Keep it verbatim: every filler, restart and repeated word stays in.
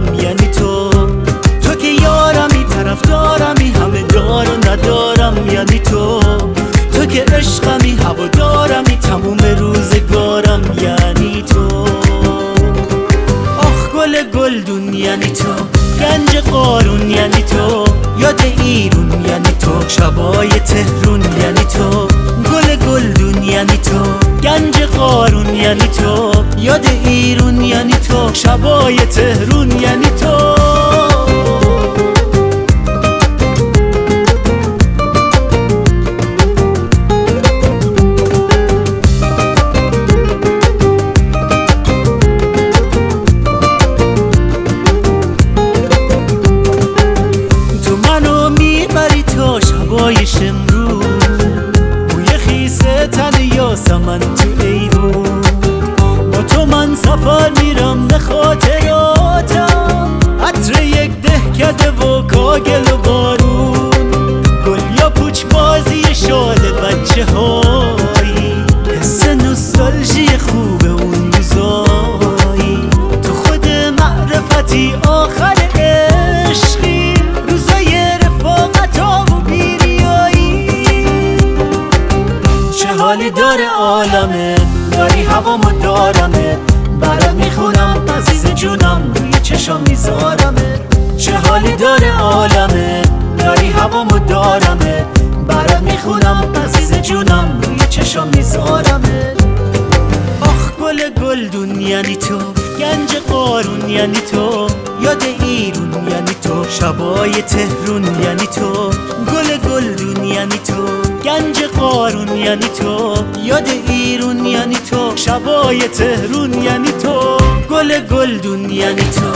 یعنی تو. تو که یارمی، طرف دارمی، همه دار و ندارم یعنی تو. تو که عشقمی، هوا دارمی، تموم روزگارم یعنی تو. آخ گل گلدون یعنی تو، گنج قارون یعنی تو، یاد ایرون یعنی تو، شبای تهرون یعنی تو. گل گلدون یعنی تو، گنج قارون یعنی تو، یاد ایرون یعنی تو، شبای تهرون یعنی تو. شبای شمرون، بوی خیسه تن یاسمن تو ایرون. با تو من سفر میرم به خاطراتم، عطر یک دهکده و کاگل و بارون. گل یا پوچ بازی شاد بچه هایی، حس نوستالژی خوب اون روزایی. تو خود معرفتی آخر عشقی، روزای رفاقت ها و حالی داره عالمه، داری هوامو دارمه، برات میخونم عزیز جونم، روی چشام میذارمه. چه حالی داره عالمه، داری هوامو دارمه، برات میخونم عزیز جونم، روی چشام میذارمه. آخ گل گلدون یعنی تو، گنج قارون یعنی تو، یاد ایرون یعنی تو، شبای تهرون یعنی تو. گل گلدون یعنی تو، گنج قارون یعنی تو، یاد ایرون یعنی تو، شبای تهرون یعنی تو. گل گلدون یعنی تو.